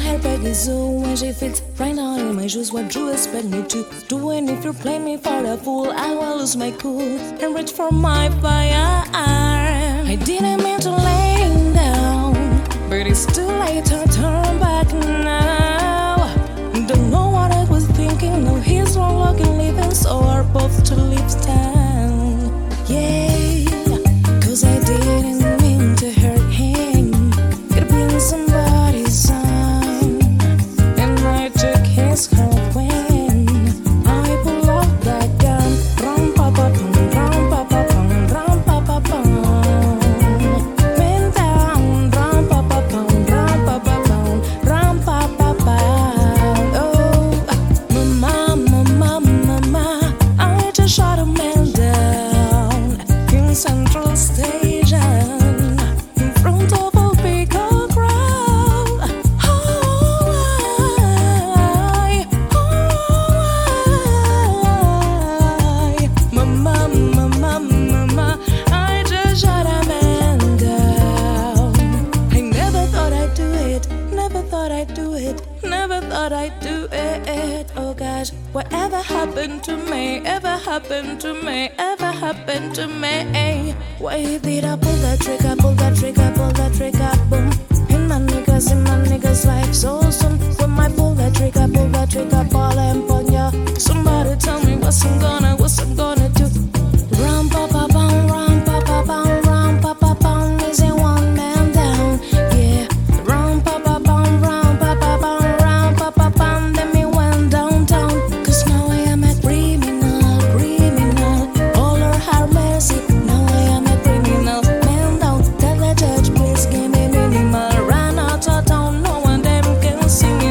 hair back is so when she fits right now in my shoes. What you expect me to do? And if you play me for a fool, I will lose my cool and reach for my fire. I didn't mean to lay him down, but it's too late to turn back now. Don't know what I was thinking. No, he's wrong looking, leaving, so we're both to leave town. Yeah, 'cause I didn't mean to hurt him. Could have been somebody's son, and I took his heart when I pulled off that gun. Rum pa pa pum, rum pa pa pum, rum pa pa pum. Man down, rum pa pa pum, rum pa pa pum, rum pa pa pum. Oh, mama, mama, mama, I just shot a man down in Central Station in front of a big crowd. Mama, mama, mama, I just shot a man down. I never thought I'd do it, never thought I'd do it, never thought I'd do it. Oh gosh, whatever happened to me, ever happened to me, ever happened to me? Why did I pull that trigger, pull that trigger, pull that trigger, boom? In my niggas' life so soon. When I pull that trigger, ball and ponya. Somebody tell me what's I'm gonna do. Rum pa pa bum, rum pa pa bum, rum pa pa bum. Is it one man down? Yeah. Rum pa pa bum, rum pa pa bum, rum pa pa bum. Then me went downtown, 'cause now I am a criminal, criminal. All her heart mercy. Now I am a criminal. Man down, tell the judge please give me minimal. Run out of town, no one them can see me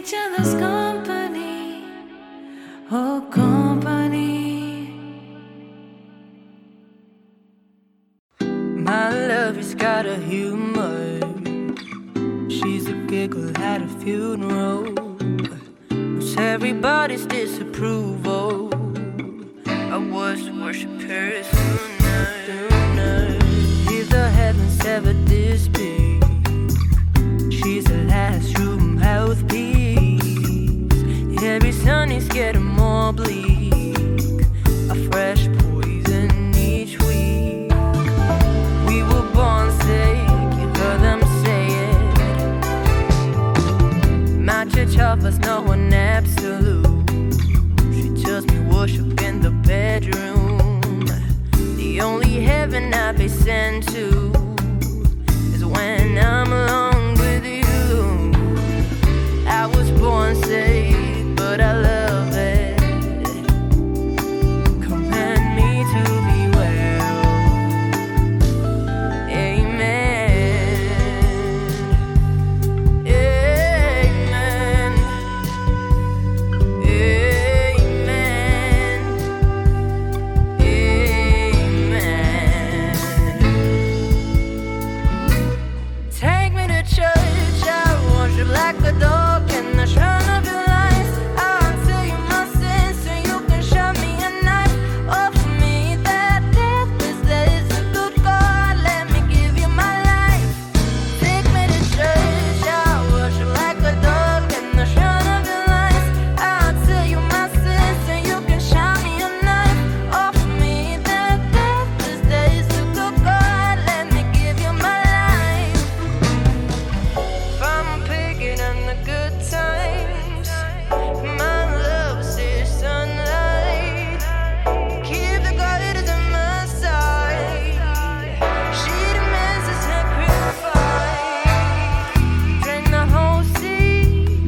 each other's company, oh company. My love has got a humor. She's a giggle at a funeral. It's everybody's disapproval. I was to worship her sooner. If the heavens ever this big, she's the last room mouthpiece. Every sun is getting more bleak, a fresh poison each week. We were born sick, you heard them say it. My church offers no one absolute. She tells me worship in the bedroom. The only heaven I've been sent to is when I'm alone with you. I was born sick, but I love it. Command me to be well. Amen. Amen. Amen. Amen. Take me to church, I worship like a dog in the shrine of your lies. I'll tell you my sins so you can show me a knife. Offer me that deathless that is a good God. Let me give you my life. Take me to church, I'll worship like a dog in the shrine of your lies. I'll tell you my sins so you can show me a knife. Offer me that deathless that is a good God. Let me give you my life. If I'm picking on the good times, my love is sunlight. Keep the guidance on my side. She demands a sacrifice. Drink the whole sea,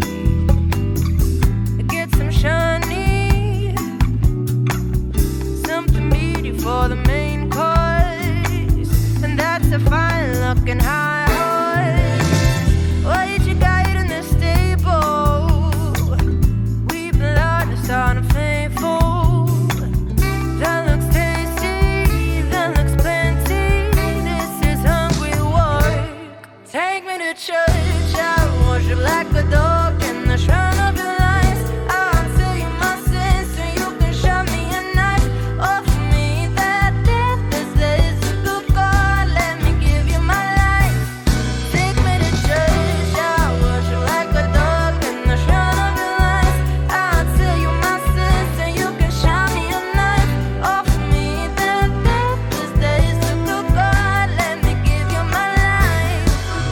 get some shiny, something meaty for the main course, and that's a fine looking high horse. Wait your guide in the stable. We've been lost on a faithful. That looks tasty, that looks plenty. This is hungry work. Take me to church, I worship like a dog in the shrine of your lies. I'll tell you my sins so you can show me a knife. Offer me that deathless that is a good God. Let me give you my life. Take me to church, I worship like a dog in the shrine of your lies. I'll tell you my sins so you can show me a knife. Offer me that deathless that is a good God. Let me give you my life.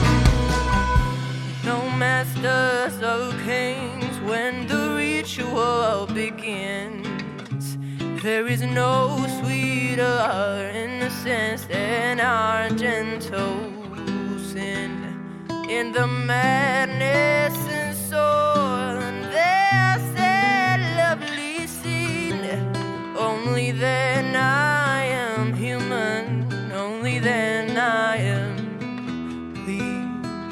No masters or kings when the ritual begins. There is no sweeter innocence than our gentle sin. In the madness and soul, and there's that lovely scene. Only then I am human. Only then I am clean.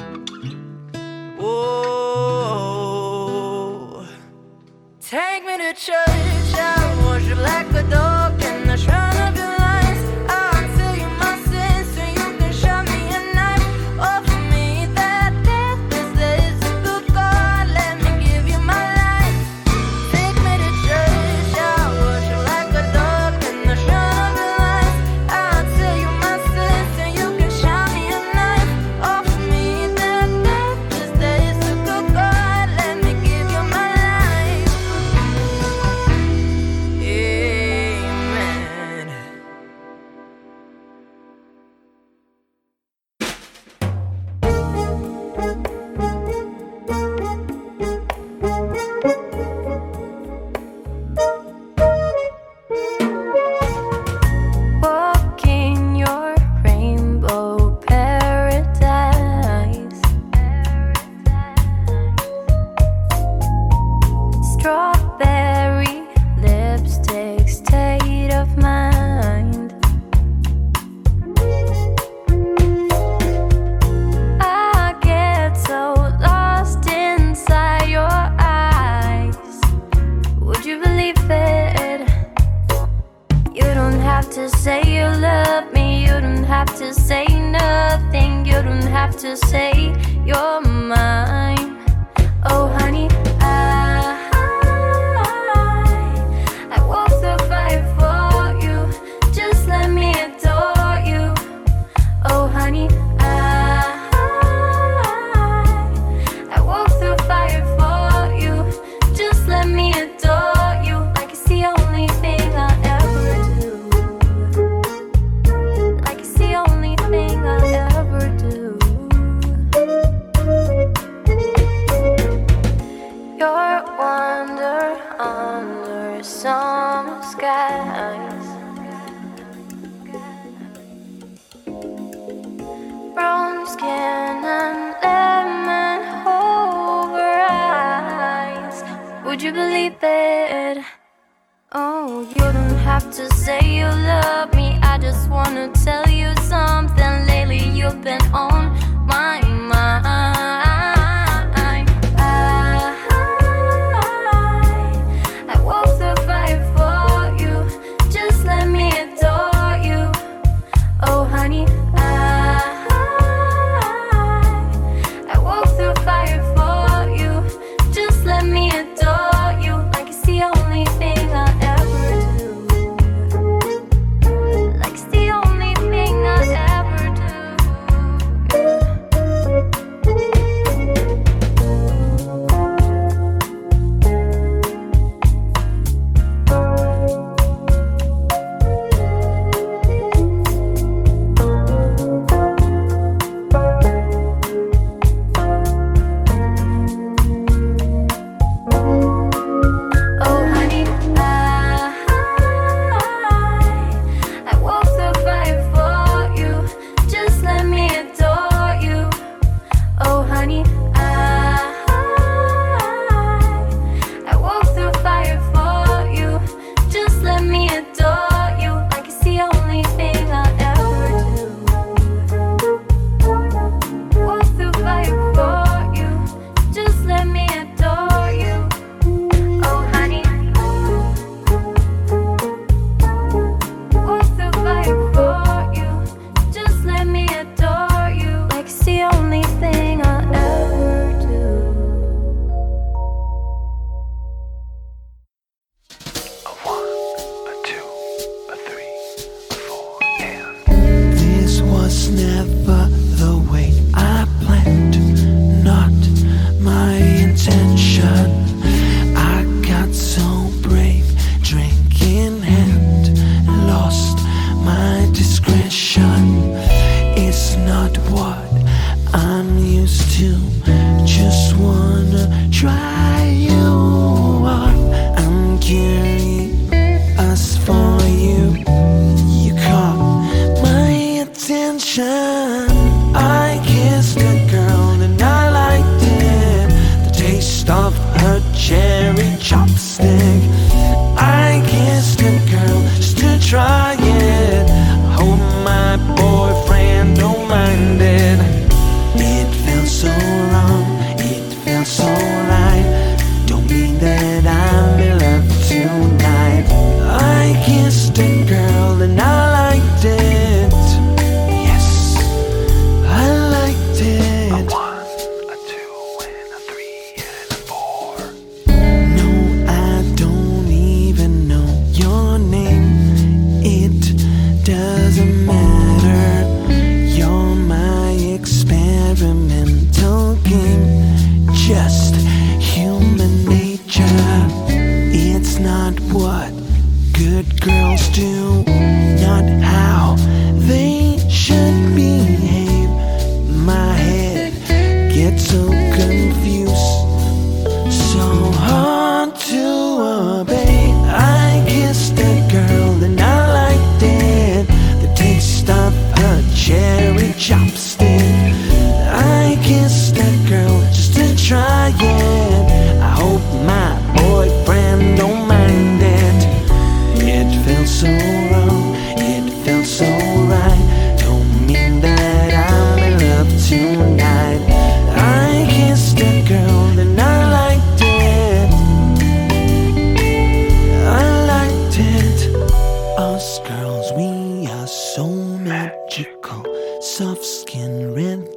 Oh, take me to church, I worship like a dog in the shrine of your lies. I'll tell you my sins so you can show me a knife. Offer me that deathless that is a good to say you're mine. Oh honey, I walk the fire for you. Just let me adore you. Oh honey, I walk the fire for you. Just let me adore you. Like it's the only thing I'll ever do. Like it's the only thing I'll ever do. You're wonder under some skies. Brown skin and lemon over eyes. Would you believe it? Oh, you don't have to say you love me. I just wanna tell you something. Lately you've been on my mind. I walk the fire for you. Just let me adore you. Oh honey, I walk the fire for you. Just let me adore you. Like it's the only thing I'll ever do. Like it's the only thing I'll ever do. Oh honey, I walk the fire for you. Just let me adore you. Oh honey, I walk the fire for you. Just let me adore you. Like it's the only thing I'll ever do. Walk the fire for you. Just let me adore you. Oh honey, walk the fire for you. Just let me adore you. Like it's the only thing I'll ever do. A 1, a 2, a 3, a 4, and This was never the way I planned, not my intention. I got so brave, drink in hand, lost my discretion. It's not what I'm used to, just wanna try you on. I'm curious for you. You caught my attention. I kissed a girl and I liked it. The taste of her cherry chopstick. I kissed a girl just to try it. Hope my boyfriend don't mind it. It felt so wrong, it felt so right. Don't mean that I'm in love tonight. I kissed a girl and I liked it. Yes, I liked a it. 1, a 2, and a 3, and a 4. No, I don't even know your name. It doesn't matter. You're my experimental game. Just human nature. It's not what good girls do, not how they should behave. My head gets so confused, so hard to obey. I kissed a girl and I liked it. The taste of her cherry chopstick. I kissed a girl just to try it.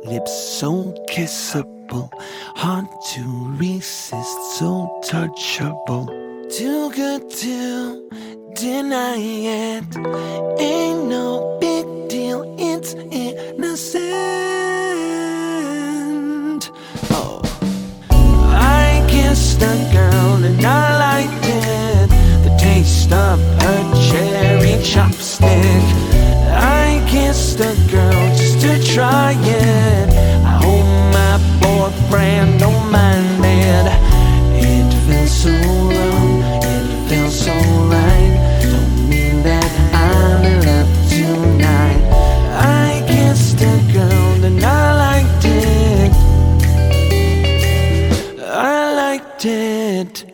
lips so kissable, hard to resist, so touchable. Too good to deny it. Ain't no big deal, it's innocent. Oh, I kissed a girl and I liked it. The taste of her cherry chopstick. I kissed a girl just to try it. I hope my boyfriend don't mind it. It feels so wrong, it feels so right. Don't mean that I'm in love tonight. I kissed a girl and I liked it. I liked it.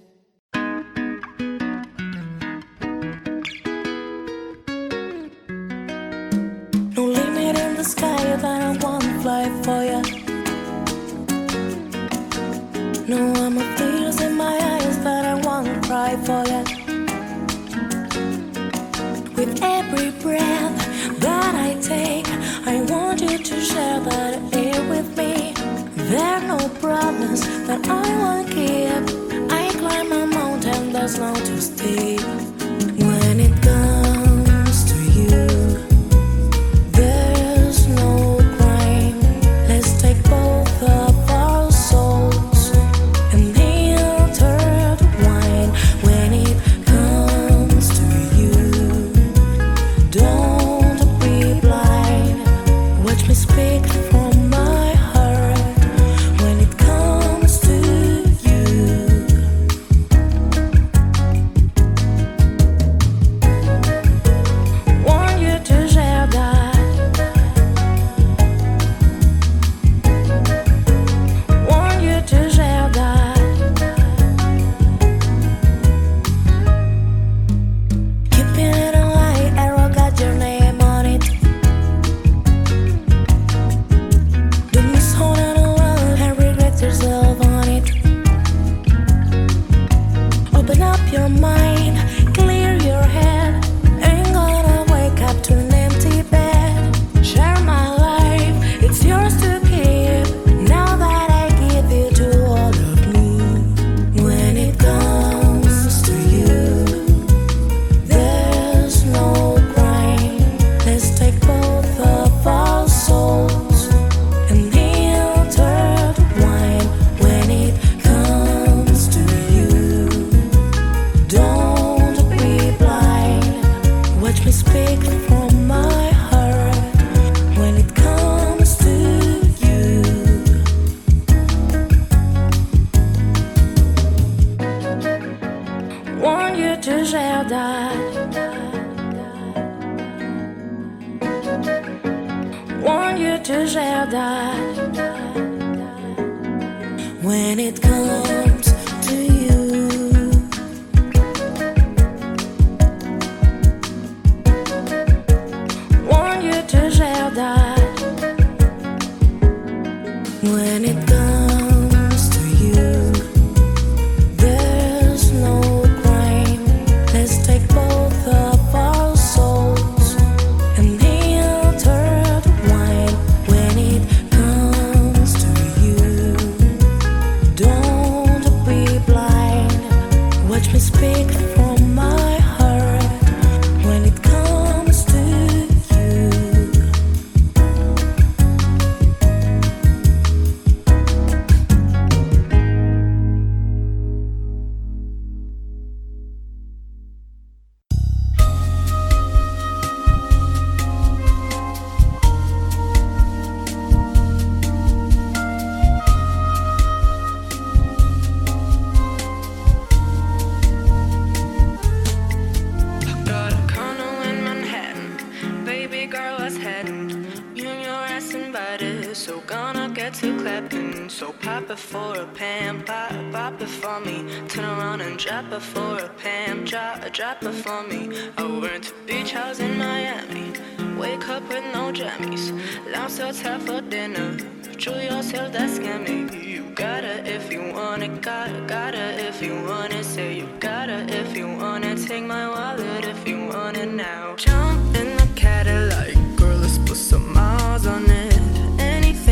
No limit in the sky that I won't fly for ya. No amount of tears in my eyes that I won't cry for ya. With every breath that I take, I want you to share that air with me. There's no promise that I won't keep. I climb a mountain that's not too steep. When it comes to you, there's no crime. Let's take both of our souls and intertwine. When it comes to you, don't be blind. Watch me speak from my heart. When it comes to you, want you to share that. Want you to share that. Keeping it alive, arrow got your name on it. Don't miss holding around and regret yourself on it. Open up your mind, clear your head. Ain't gonna wake up to an empty bed. Share my life, it's yours to keep. Now that I give it to all of me. When it comes to you, there's no crime. Let's take both of our souls and intertwine. When it comes to you, don't be blind. Watch me speak from my heart. When it comes to you, want you to share that. Want you to share that. When it comes to you, want you to share that. When it comes to you, there's no crime. Let's take both of our souls and intertwine. When it comes to you, don't be blind. Watch me speak from my heart. When it comes to you, Got a condo in Manhattan. Baby girl, let's head. You and your ass invited. So gonna get to clapping. So pop it for a Pam, pop it for me. Turn around and drop it for a Pam, drop it for me. I went to beach house in Miami. Wake up with no jammies. Lounge hotel for dinner. Treat yourself, that's scammy. You gotta if you want it, gotta if you want it. Say you gotta if you want it. Take my wallet if you want it now. Jump in the Cadillac, girl, let's put some miles on it. Anything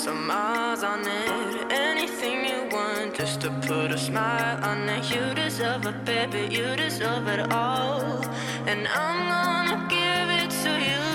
some miles on it. Anything you want just to put a smile on it. You deserve it, baby, you deserve it all. And I'm gonna give it to you.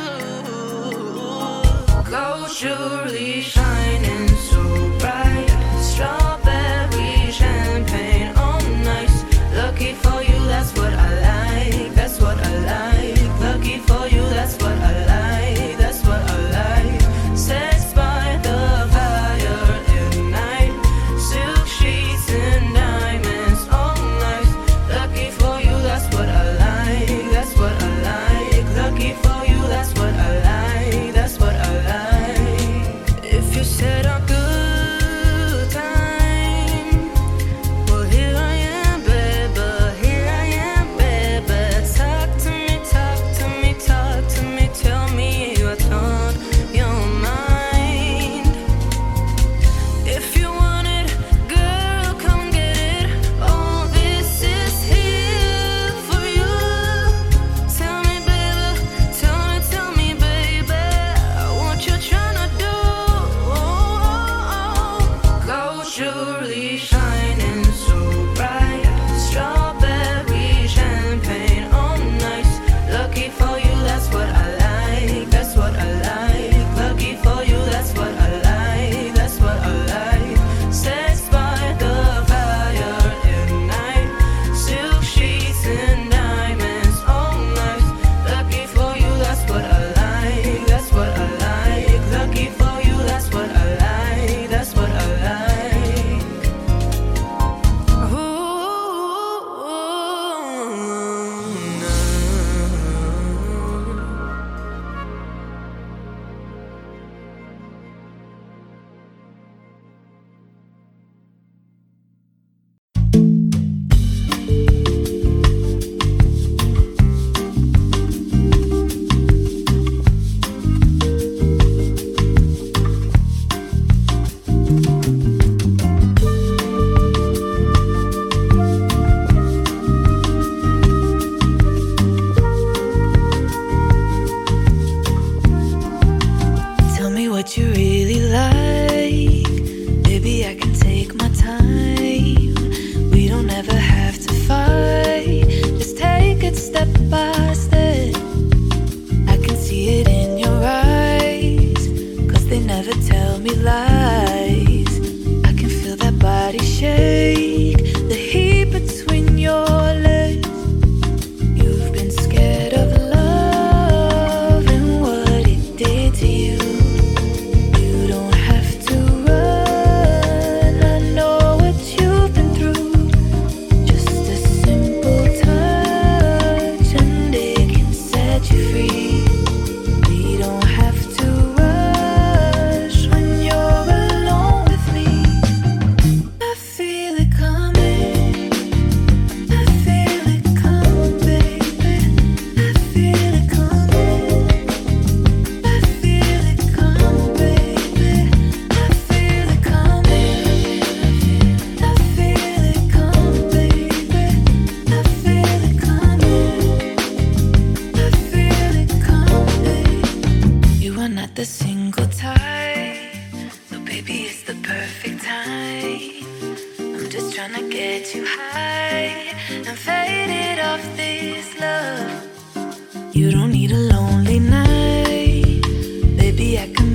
Gold jewelry shining so bright. Strawberry champagne, oh nice. Lucky for you, that's what I like. That's what I like. Lucky for you, that's what I like. That's what I like. Sex by the fire at night. Silk sheets and diamonds, oh nice. Lucky for you, that's what I like. That's what I like. Lucky for you, that's what I like. That's what I like. If you said a good time, well here I am, baby. Here I am, baby. Talk to me, talk to me, talk to me. Tell me what's on your mind. If you want it, girl, come get it. All this is here for you. Tell me, baby, tell me, baby, what you tryna do. Gold jewelry shining so bright. Strawberry champagne, oh nice. Lucky for you, that's what I like. That's what I like. Lucky for you, that's what I like. That's what I like. Sex by the fire at night. Silk sheets and diamonds, oh nice. Lucky for you, that's what I like. That's what I like. Lucky for you, that's what I like. That's what I like. Ooh, tell me what you really like. Baby, I can take my time. We don't ever have to fight. Just take it step by step. I can see it in your eyes, 'cause they never tell me lies. I can feel that body shake, the heat between your legs. You've been scared of love and what it did to you. You don't have to run, I know what you've been through. Just a simple touch and it can set you free. We don't have to rush when you're alone with me. I feel it coming. I feel it coming, baby. I feel it coming. I feel it coming, baby. I feel it coming. I feel it coming, baby. I feel it coming. I feel it coming. You are not the single type, so baby, it's the perfect time. I'm just tryna get you high and faded off this love. You don't need a lonely night, baby, I can